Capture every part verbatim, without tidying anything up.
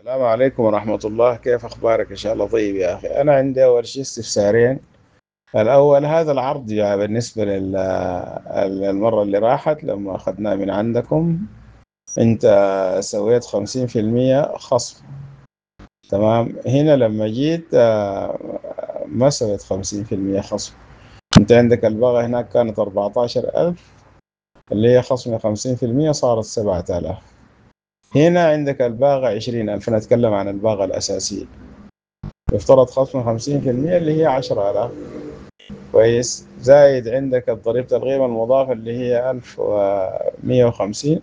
السلام عليكم ورحمة الله، كيف أخبارك؟ إن شاء الله طيب يا أخي. أنا عندي أول شيء استفسارين. الأول، هذا العرض يعني بالنسبة للمرة اللي راحت لما أخذناه من عندكم، أنت سويت خمسين في المية خصم. تمام. هنا لما جيت آه، ما سويت خمسين في المية خصم. أنت عندك الباقة هناك كانت أربعتاشر ألف، اللي هي خصم خمسين في المية صارت سبعة آلاف. هنا عندك الباقة عشرين ألف. أنا أتكلم عن الباقة الأساسية، يفترض خصم خمسين في المية اللي هي عشرة آلاف. كويس. زايد عندك ضريبة القيمة المضافة اللي هي ألف ومية وخمسين.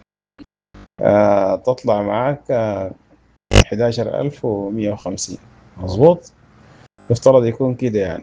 آه تطلع معك آه حداشر ألف ومية وخمسين. مظبوط. يفترض يكون كده يعني.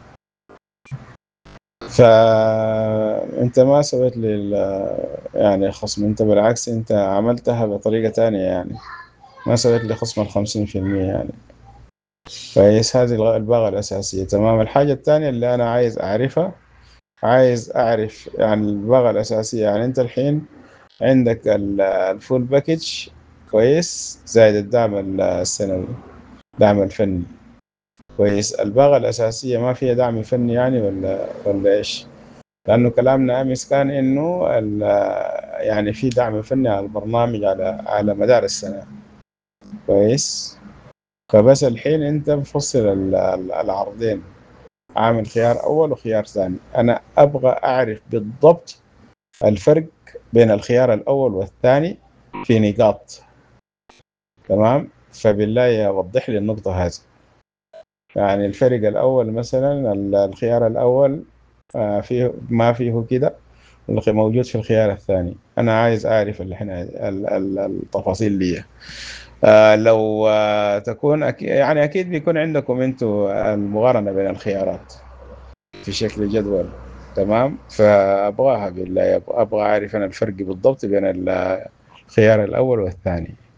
فأنت ما سويت لي يعني خصم، أنت بالعكس أنت عملتها بطريقة تانية يعني. ما سويت لي خصم الخمسين في المية يعني. كويس. هذه الباغة الأساسية. تمام. الحاجة الثانية اللي أنا عايز أعرفها، عايز أعرف يعني الباقة الأساسية. يعني أنت الحين عندك ال- الفول باكج، كويس، زائد الدعم السنوي، دعم الفني. كويس. الباقة الأساسية ما فيها دعم فني يعني ولا ولا إيش؟ لأنه كلامنا أمس كان إنه ال- يعني في دعم فني على البرنامج على على مدار السنة. كويس. فبس الحين أنت مفصل ال- ال- العرضين، عامل خيار أول وخيار ثاني. أنا أبغى أعرف بالضبط الفرق بين الخيار الأول والثاني في نقاط. تمام. فبالله وضح لي النقطة هذه. يعني الفرق الأول مثلا، ال- الخيار الأول آه، فيه ما فيه كده، الخ- موجود في الخيار الثاني. أنا عايز أعرف اللي احنا ال- ال- التفاصيل دي. آه، لو آه، تكون أكي يعني أكيد بيكون عندكم أنتوا المقارنة بين الخيارات في شكل جدول. تمام. فأبغاها بالله، أبغى أعرف أنا الفرق بالضبط بين الخيار الأول والثاني.